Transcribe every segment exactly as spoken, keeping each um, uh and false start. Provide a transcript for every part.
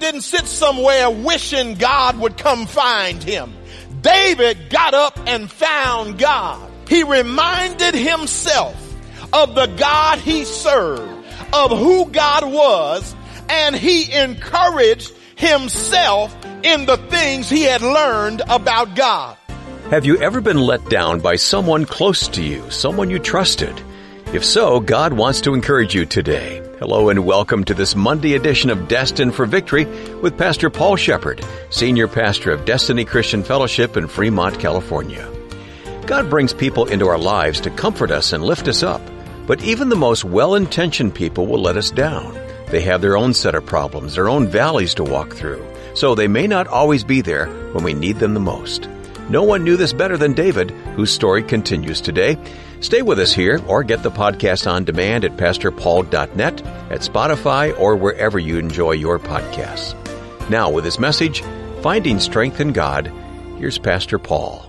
didn't sit somewhere wishing God would come find him. David got up and found God. He reminded himself of the God he served, of who God was, and he encouraged himself in the things he had learned about God. Have you ever been let down by someone close to you, someone you trusted? If so, God wants to encourage you today. Hello and welcome to this Monday edition of Destined for Victory with Pastor Paul Shepherd, Senior Pastor of Destiny Christian Fellowship in Fremont, California. God brings people into our lives to comfort us and lift us up, but even the most well-intentioned people will let us down. They have their own set of problems, their own valleys to walk through, so they may not always be there when we need them the most. No one knew this better than David, whose story continues today. Stay with us here or get the podcast on demand at pastor paul dot net, at Spotify, or wherever you enjoy your podcasts. Now, with this message, Finding Strength in God, here's Pastor Paul.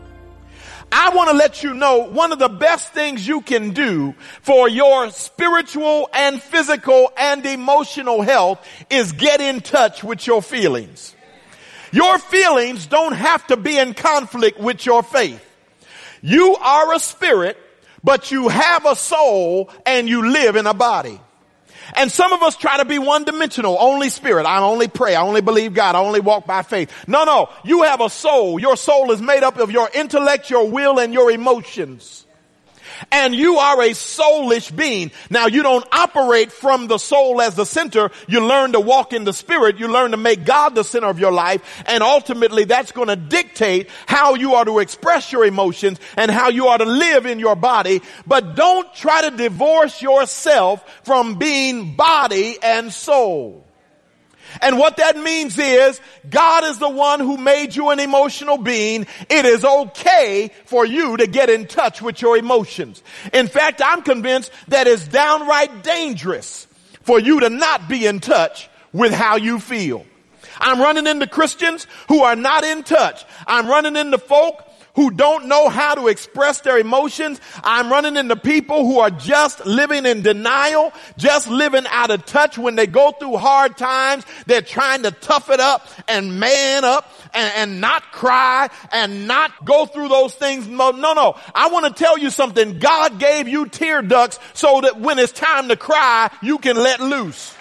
I want to let you know one of the best things you can do for your spiritual and physical and emotional health is get in touch with your feelings. Your feelings don't have to be in conflict with your faith. You are a spirit, but you have a soul and you live in a body. And some of us try to be one-dimensional, only spirit. I only pray. I only believe God. I only walk by faith. No, no. You have a soul. Your soul is made up of your intellect, your will, and your emotions. And you are a soulish being. Now, you don't operate from the soul as the center. You learn to walk in the spirit. You learn to make God the center of your life. And ultimately, that's going to dictate how you are to express your emotions and how you are to live in your body. But don't try to divorce yourself from being body and soul. And what that means is God is the one who made you an emotional being. It is okay for you to get in touch with your emotions. In fact, I'm convinced that it's downright dangerous for you to not be in touch with how you feel. I'm running into Christians who are not in touch. I'm running into folk who don't know how to express their emotions. I'm running into people who are just living in denial, just living out of touch. When they go through hard times, they're trying to tough it up and man up and, and not cry and not go through those things. No, no, no. I want to tell you something. God gave you tear ducts so that when it's time to cry, you can let loose.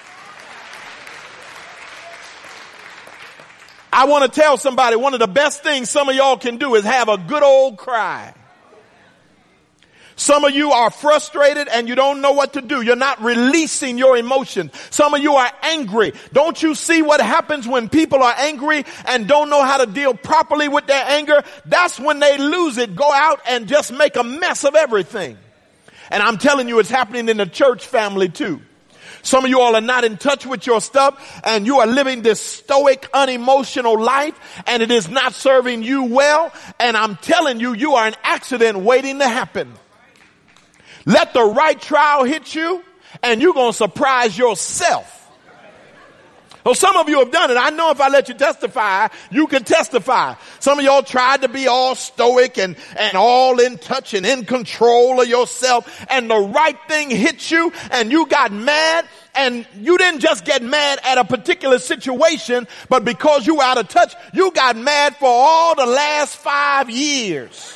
I want to tell somebody one of the best things some of y'all can do is have a good old cry. Some of you are frustrated and you don't know what to do. You're not releasing your emotions. Some of you are angry. Don't you see what happens when people are angry and don't know how to deal properly with their anger? That's when they lose it. Go out and just make a mess of everything. And I'm telling you, it's happening in the church family too. Some of you all are not in touch with your stuff and you are living this stoic, unemotional life and it is not serving you well. And I'm telling you, you are an accident waiting to happen. Let the right trial hit you and you're going to surprise yourself. Well, some of you have done it. I know if I let you testify, you can testify. Some of y'all tried to be all stoic and, and all in touch and in control of yourself. And the right thing hit you and you got mad. And you didn't just get mad at a particular situation, but because you were out of touch, you got mad for all the last five years.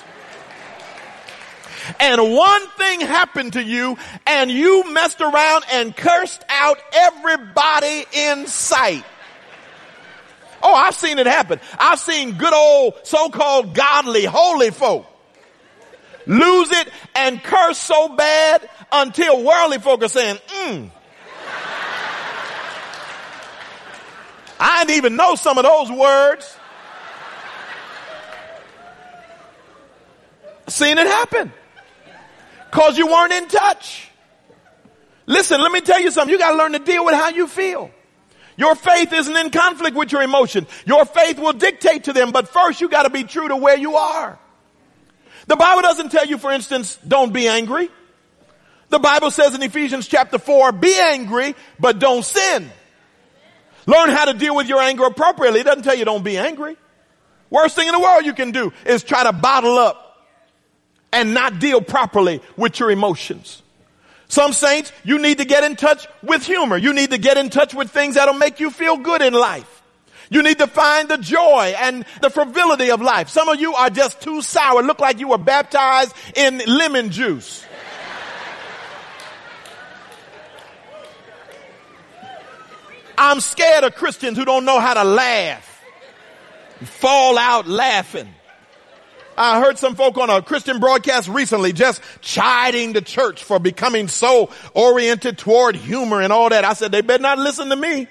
And one thing happened to you and you messed around and cursed out everybody in sight. Oh, I've seen it happen. I've seen good old so-called godly, holy folk lose it and curse so bad until worldly folk are saying, mm. I didn't even know some of those words. Seen it happen. Because you weren't in touch. Listen, let me tell you something. You got to learn to deal with how you feel. Your faith isn't in conflict with your emotions. Your faith will dictate to them. But first, you got to be true to where you are. The Bible doesn't tell you, for instance, don't be angry. The Bible says in Ephesians chapter four, be angry, but don't sin. Learn how to deal with your anger appropriately. It doesn't tell you don't be angry. Worst thing in the world you can do is try to bottle up and not deal properly with your emotions. Some saints, you need to get in touch with humor. You need to get in touch with things that'll make you feel good in life. You need to find the joy and the frivolity of life. Some of you are just too sour. Look like you were baptized in lemon juice. I'm scared of Christians who don't know how to laugh, fall out laughing. I heard some folk on a Christian broadcast recently just chiding the church for becoming so oriented toward humor and all that. I said, they better not listen to me.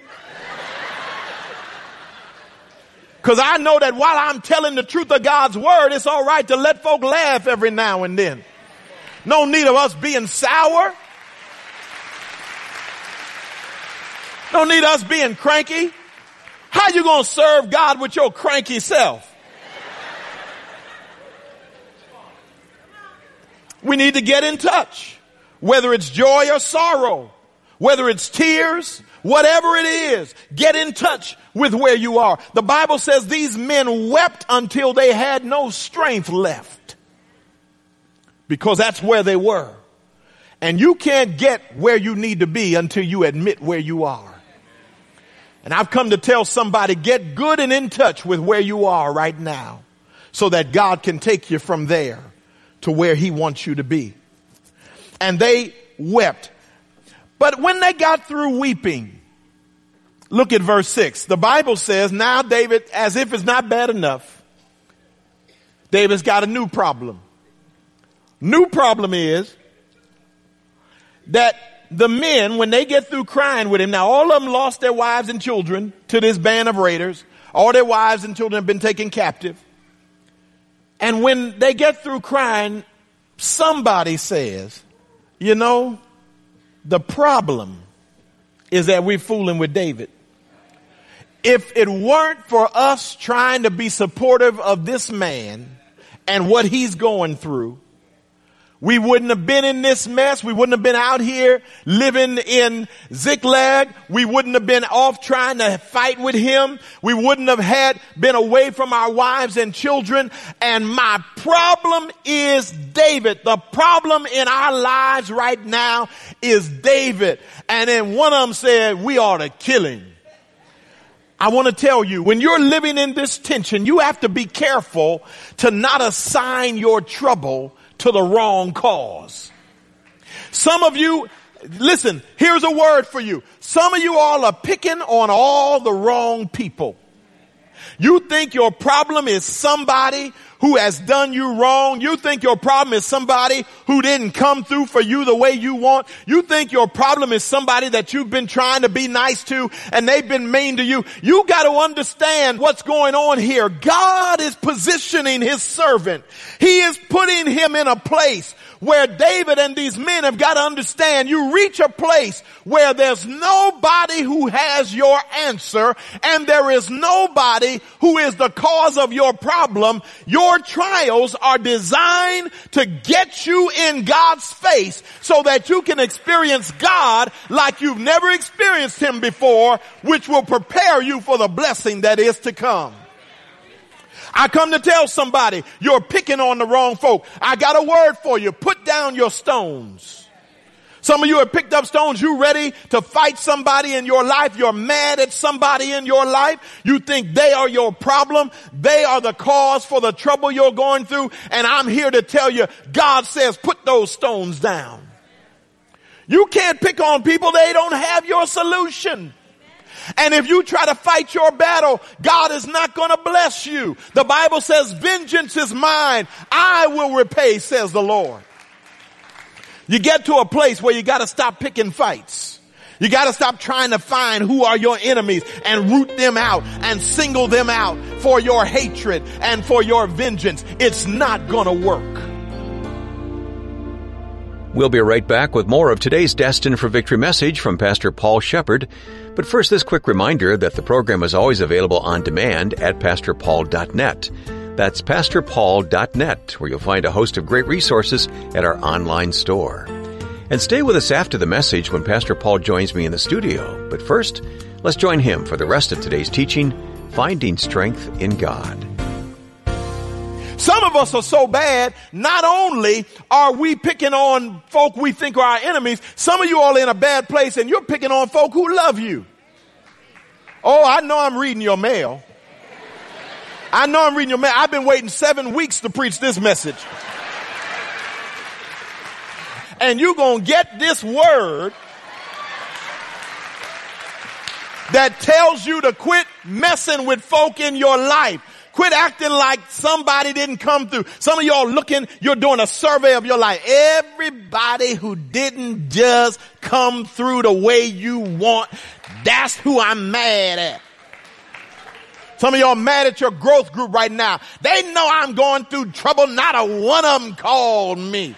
Because I know that while I'm telling the truth of God's word, it's all right to let folk laugh every now and then. No need of us being sour. No need of us being cranky. How you going to serve God with your cranky self? We need to get in touch, whether it's joy or sorrow, whether it's tears, whatever it is, get in touch with where you are. The Bible says these men wept until they had no strength left, because that's where they were. And you can't get where you need to be until you admit where you are. And I've come to tell somebody, get good and in touch with where you are right now, so that God can take you from there to where he wants you to be. And they wept. But when they got through weeping, look at verse six. The Bible says, now David, as if it's not bad enough, David's got a new problem. New problem is that the men, when they get through crying with him, now all of them lost their wives and children to this band of raiders. All their wives and children have been taken captive. And when they get through crying, somebody says, you know, the problem is that we're fooling with David. If it weren't for us trying to be supportive of this man and what he's going through, we wouldn't have been in this mess. We wouldn't have been out here living in Ziklag. We wouldn't have been off trying to fight with him. We wouldn't have had been away from our wives and children. And my problem is David. The problem in our lives right now is David. And then one of them said, we ought to kill him. I want to tell you, when you're living in this tension, you have to be careful to not assign your trouble to the wrong cause. Some of you, listen, here's a word for you. Some of you all are picking on all the wrong people. You think your problem is somebody who has done you wrong. You think your problem is somebody who didn't come through for you the way you want. You think your problem is somebody that you've been trying to be nice to and they've been mean to you. You got to understand what's going on here. God is positioning his servant. He is putting him in a place where David and these men have got to understand. You reach a place where there's nobody who has your answer and there is nobody who is the cause of your problem. Your trials are designed to get you in God's face so that you can experience God like you've never experienced him before, which will prepare you for the blessing that is to come. I come to tell somebody, you're picking on the wrong folk. I got a word for you. Put down your stones. Some of you have picked up stones. You ready to fight somebody in your life. You're mad at somebody in your life. You think they are your problem. They are the cause for the trouble you're going through. And I'm here to tell you, God says, put those stones down. You can't pick on people. They don't have your solution. And if you try to fight your battle, God is not going to bless you. The Bible says, vengeance is mine. I will repay, says the Lord. You get to a place where you got to stop picking fights. You got to stop trying to find who are your enemies and root them out and single them out for your hatred and for your vengeance. It's not going to work. We'll be right back with more of today's Destined for Victory message from Pastor Paul Shepard. But first, this quick reminder that the program is always available on demand at pastor paul dot net. That's pastor paul dot net, where you'll find a host of great resources at our online store. And stay with us after the message when Pastor Paul joins me in the studio. But first, let's join him for the rest of today's teaching, Finding Strength in God. Some of us are so bad, not only are we picking on folk we think are our enemies, some of you all are in a bad place and you're picking on folk who love you. Oh, I know I'm reading your mail. I know I'm reading your mail. I've been waiting seven weeks to preach this message. And you're going to get this word that tells you to quit messing with folk in your life. Quit acting like somebody didn't come through. Some of y'all looking, you're doing a survey of your life. Everybody who didn't just come through the way you want, that's who I'm mad at. Some of y'all mad at your growth group right now. They know I'm going through trouble. Not a one of them called me.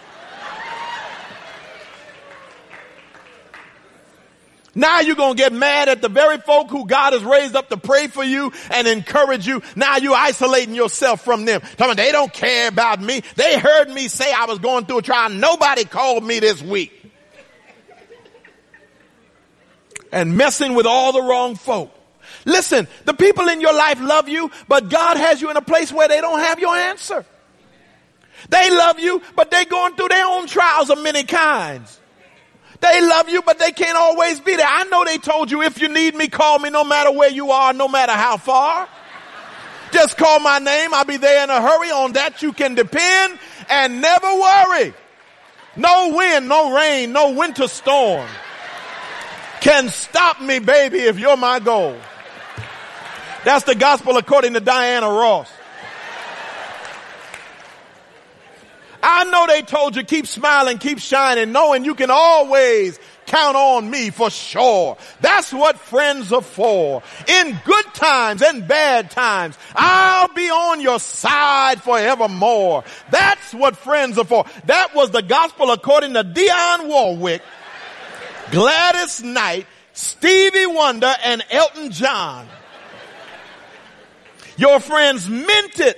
Now you're going to get mad at the very folk who God has raised up to pray for you and encourage you. Now you're isolating yourself from them. Tell me, they don't care about me. They heard me say I was going through a trial. Nobody called me this week. And messing with all the wrong folk. Listen, the people in your life love you, but God has you in a place where they don't have your answer. They love you, but they're going through their own trials of many kinds. They love you, but they can't always be there. I know they told you, if you need me, call me no matter where you are, no matter how far. Just call my name. I'll be there in a hurry. On that you can depend and never worry. No wind, no rain, no winter storm can stop me, baby, if you're my goal. That's the gospel according to Diana Ross. I know they told you keep smiling, keep shining, knowing you can always count on me for sure. That's what friends are for. In good times and bad times, I'll be on your side forevermore. That's what friends are for. That was the gospel according to Dionne Warwick, Gladys Knight, Stevie Wonder, and Elton John. Your friends meant it.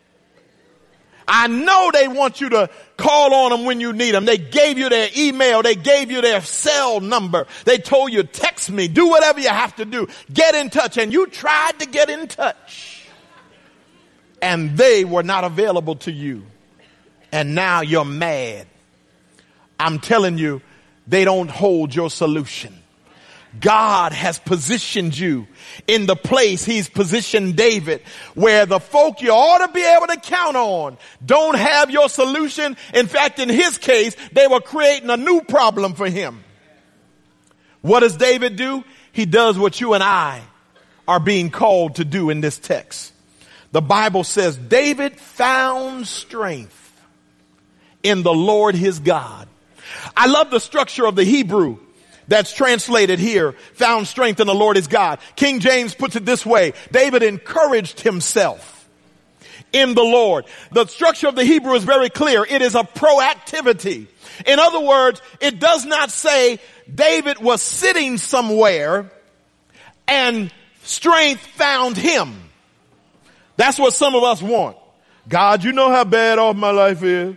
I know they want you to call on them when you need them. They gave you their email. They gave you their cell number. They told you, text me, do whatever you have to do. Get in touch. And you tried to get in touch. And they were not available to you. And now you're mad. I'm telling you, they don't hold your solution. God has positioned you in the place he's positioned David, where the folk you ought to be able to count on don't have your solution. In fact, in his case, they were creating a new problem for him. What does David do? He does what you and I are being called to do in this text. The Bible says David found strength in the Lord his God. I love the structure of the Hebrew that's translated here, found strength in the Lord his God. King James puts it this way: David encouraged himself in the Lord. The structure of the Hebrew is very clear. It is a proactivity. In other words, it does not say David was sitting somewhere and strength found him. That's what some of us want. God, you know how bad off my life is.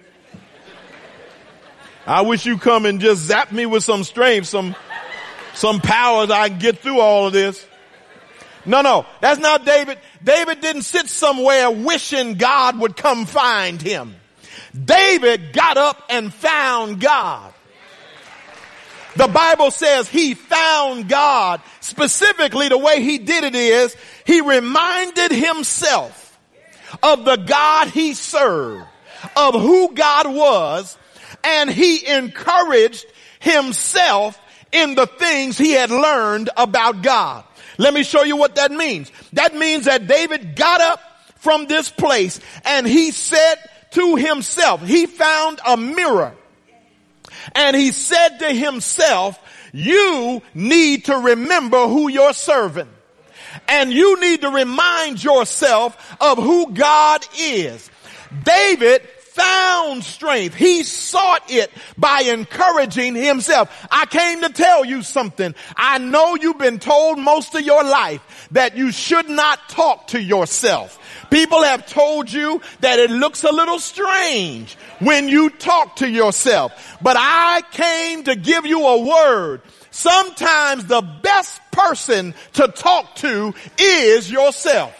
I wish you come and just zap me with some strength, some, some powers I can get through all of this. No, no, that's not David. David didn't sit somewhere wishing God would come find him. David got up and found God. The Bible says he found God. Specifically, the way he did it is he reminded himself of the God he served, of who God was, and he encouraged himself in the things he had learned about God. Let me show you what that means. That means that David got up from this place and he said to himself, he found a mirror and he said to himself, you need to remember who you're serving. And you need to remind yourself of who God is. David found strength. He sought it by encouraging himself. I came to tell you something. I know you've been told most of your life that you should not talk to yourself. People have told you that it looks a little strange when you talk to yourself. But I came to give you a word. Sometimes the best person to talk to is yourself.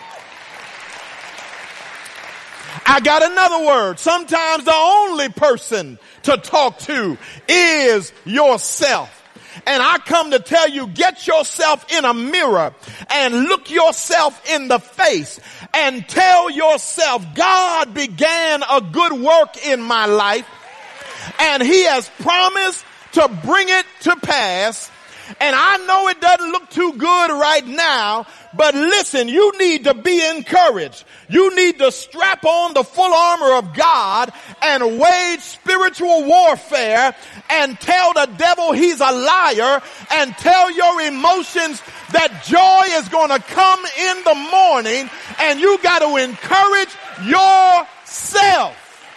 I got another word. Sometimes the only person to talk to is yourself. And I come to tell you, get yourself in a mirror and look yourself in the face and tell yourself, God began a good work in my life and he has promised to bring it to pass. And I know it doesn't look too good right now, but listen, you need to be encouraged. You need to strap on the full armor of God and wage spiritual warfare and tell the devil he's a liar and tell your emotions that joy is going to come in the morning, and you got to encourage yourself.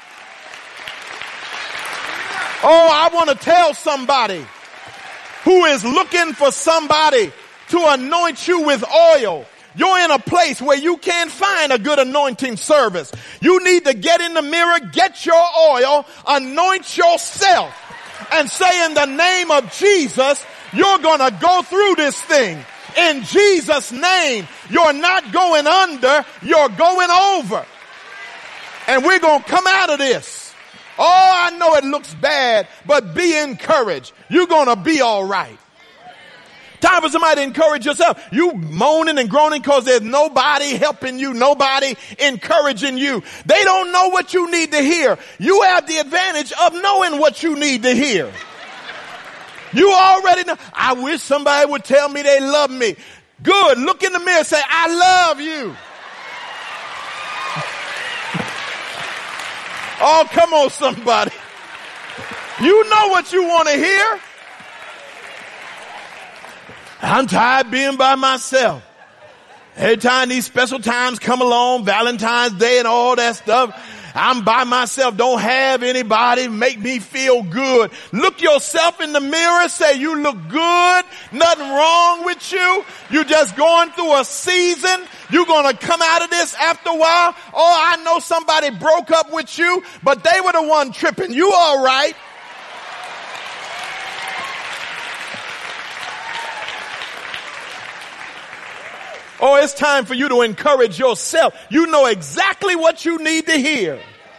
Oh, I want to tell somebody who is looking for somebody to anoint you with oil. You're in a place where you can't find a good anointing service. You need to get in the mirror, get your oil, anoint yourself, and say, in the name of Jesus, you're going to go through this thing. In Jesus' name, you're not going under, you're going over. And we're going to come out of this. Oh, I know it looks bad, but be encouraged. You're going to be all right. Time for somebody to encourage yourself. You moaning and groaning because there's nobody helping you, nobody encouraging you. They don't know what you need to hear. You have the advantage of knowing what you need to hear. You already know. I wish somebody would tell me they love me. Good. Look in the mirror and say, I love you. Oh, come on, somebody. You know what you want to hear. I'm tired of being by myself. Every time these special times come along, Valentine's Day and all that stuff, I'm by myself, don't have anybody make me feel good. Look yourself in the mirror, say you look good, nothing wrong with you. You're just going through a season. You're going to come out of this after a while. Oh, I know somebody broke up with you, but they were the one tripping. You all right. Oh, it's time for you to encourage yourself. You know exactly what you need to hear.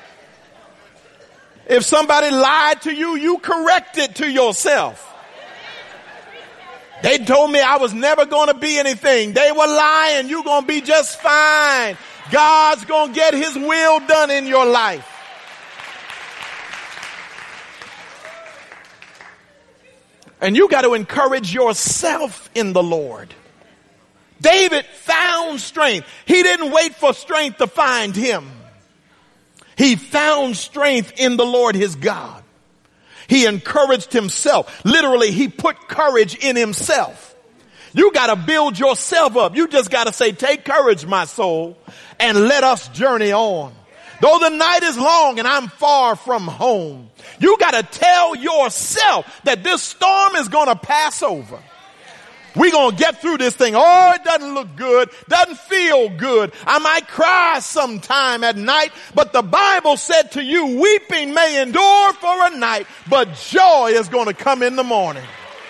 If somebody lied to you, you correct it to yourself. They told me I was never going to be anything. They were lying. You're going to be just fine. God's going to get his will done in your life. And you got to encourage yourself in the Lord. David found strength. He didn't wait for strength to find him. He found strength in the Lord his God. He encouraged himself. Literally, he put courage in himself. You got to build yourself up. You just got to say, take courage, my soul, and let us journey on. Though the night is long and I'm far from home, you got to tell yourself that this storm is going to pass over. We're going to get through this thing. Oh, it doesn't look good. Doesn't feel good. I might cry sometime at night, but the Bible said to you, weeping may endure for a night, but joy is going to come in the morning.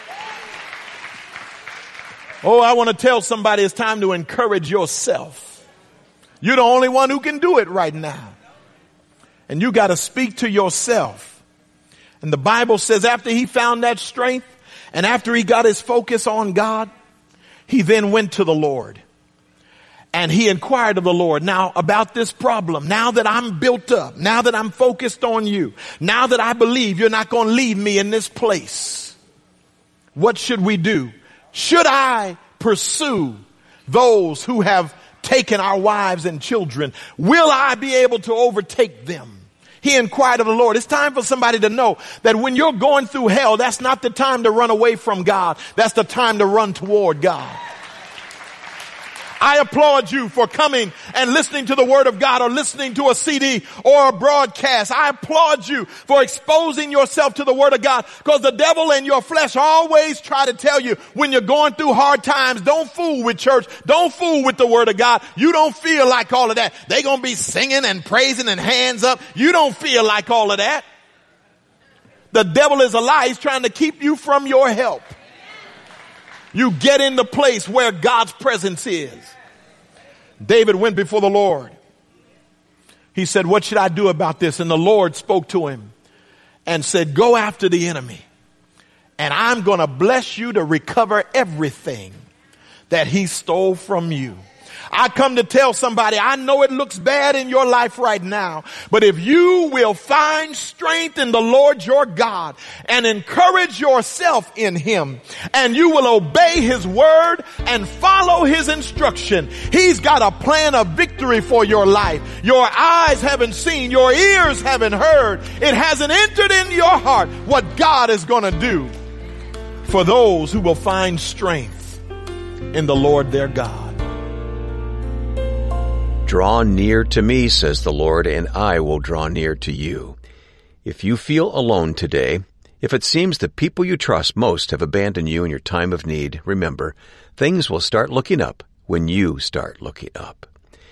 Oh, I want to tell somebody it's time to encourage yourself. You're the only one who can do it right now. And you got to speak to yourself. And the Bible says after he found that strength, and after he got his focus on God, he then went to the Lord. And he inquired of the Lord, now about this problem, now that I'm built up, now that I'm focused on you, now that I believe you're not going to leave me in this place, what should we do? Should I pursue those who have taken our wives and children? Will I be able to overtake them? He inquired of the Lord. It's time for somebody to know that when you're going through hell, that's not the time to run away from God. That's the time to run toward God. I applaud you for coming and listening to the word of God or listening to a C D or a broadcast. I applaud you for exposing yourself to the word of God, because the devil and your flesh always try to tell you when you're going through hard times, don't fool with church. Don't fool with the word of God. You don't feel like all of that. They're going to be singing and praising and hands up. You don't feel like all of that. The devil is a lie. He's trying to keep you from your help. You get in the place where God's presence is. David went before the Lord. He said, what should I do about this? And the Lord spoke to him and said, go after the enemy And I'm going to bless you to recover everything that he stole from you. I come to tell somebody, I know it looks bad in your life right now, but if you will find strength in the Lord your God and encourage yourself in him, and you will obey his word and follow his instruction, he's got a plan of victory for your life. Your eyes haven't seen, your ears haven't heard, it hasn't entered into your heart what God is going to do for those who will find strength in the Lord their God. Draw near to me, says the Lord, and I will draw near to you. If you feel alone today, if it seems the people you trust most have abandoned you in your time of need, remember, things will start looking up when you start looking up.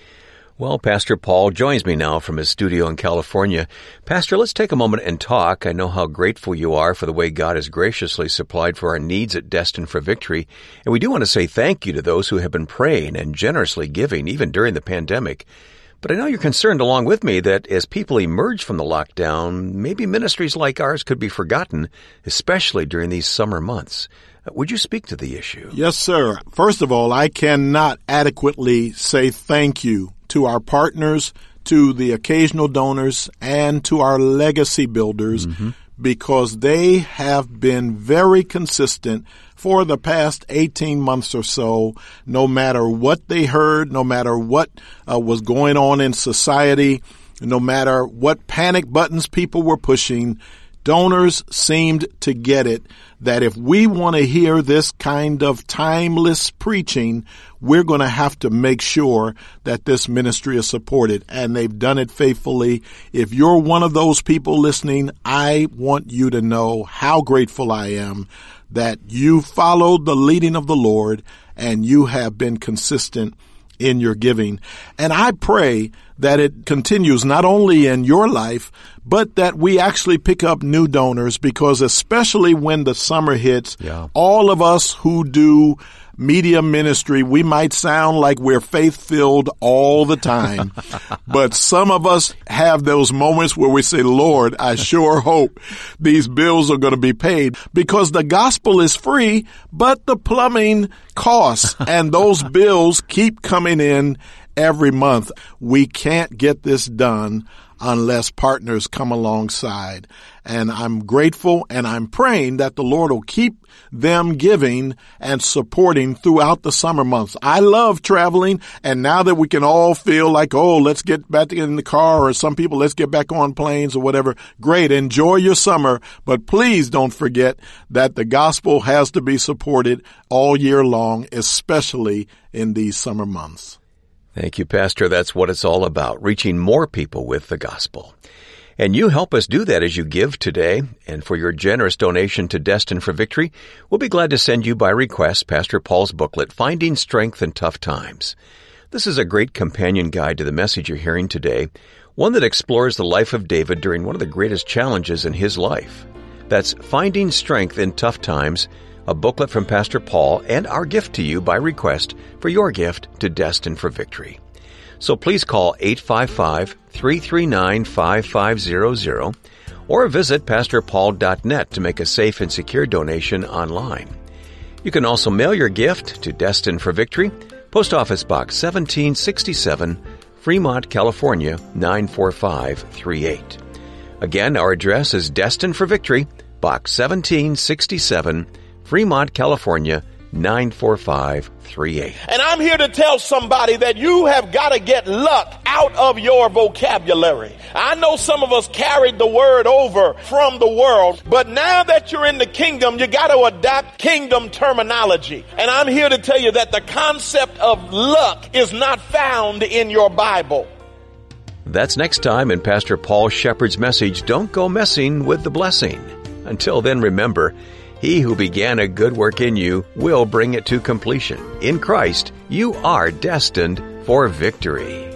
Well, Pastor Paul joins me now from his studio in California. Pastor, let's take a moment and talk. I know how grateful you are for the way God has graciously supplied for our needs at Destined for Victory. And we do want to say thank you to those who have been praying and generously giving, even during the pandemic. But I know you're concerned along with me that as people emerge from the lockdown, maybe ministries like ours could be forgotten, especially during these summer months. Would you speak to the issue? Yes, sir. First of all, I cannot adequately say thank you to our partners, to the occasional donors, and to our legacy builders, mm-hmm. because they have been very consistent for the past eighteen months or so, no matter what they heard, no matter what uh, was going on in society, no matter what panic buttons people were pushing. Donors seemed to get it that if we want to hear this kind of timeless preaching, we're going to have to make sure that this ministry is supported, and they've done it faithfully. If you're one of those people listening, I want you to know how grateful I am that you followed the leading of the Lord and you have been consistent in your giving. And I pray that it continues not only in your life, but that we actually pick up new donors, because especially when the summer hits, yeah. all of us who do media ministry, we might sound like we're faith-filled all the time, but some of us have those moments where we say, Lord, I sure hope these bills are going to be paid, because the gospel is free, but the plumbing costs, and those bills keep coming in every month. We can't get this done unless partners come alongside. And I'm grateful, and I'm praying that the Lord will keep them giving and supporting throughout the summer months. I love traveling, and now that we can all feel like, oh, let's get back in the car, or some people, let's get back on planes or whatever. Great. Enjoy your summer, but please don't forget that the gospel has to be supported all year long, especially in these summer months. Thank you, Pastor. That's what it's all about, reaching more people with the gospel. And you help us do that as you give today. And for your generous donation to Destined for Victory, we'll be glad to send you by request Pastor Paul's booklet, Finding Strength in Tough Times. This is a great companion guide to the message you're hearing today, one that explores the life of David during one of the greatest challenges in his life. That's Finding Strength in Tough Times, a booklet from Pastor Paul, and our gift to you by request for your gift to Destined for Victory. So please call eight five five, three three nine, five five zero zero or visit pastor paul dot net to make a safe and secure donation online. You can also mail your gift to Destined for Victory, Post Office Box seventeen sixty-seven, Fremont, California, nine four five three eight. Again, our address is Destined for Victory, Box seventeen sixty-seven, Fremont, California, nine four five three eight. And I'm here to tell somebody that you have got to get luck out of your vocabulary. I know some of us carried the word over from the world, but now that you're in the kingdom, you got to adapt kingdom terminology. And I'm here to tell you that the concept of luck is not found in your Bible. That's next time in Pastor Paul Shepherd's message, Don't Go Messing with the Blessing. Until then, remember, He who began a good work in you will bring it to completion. In Christ, you are destined for victory.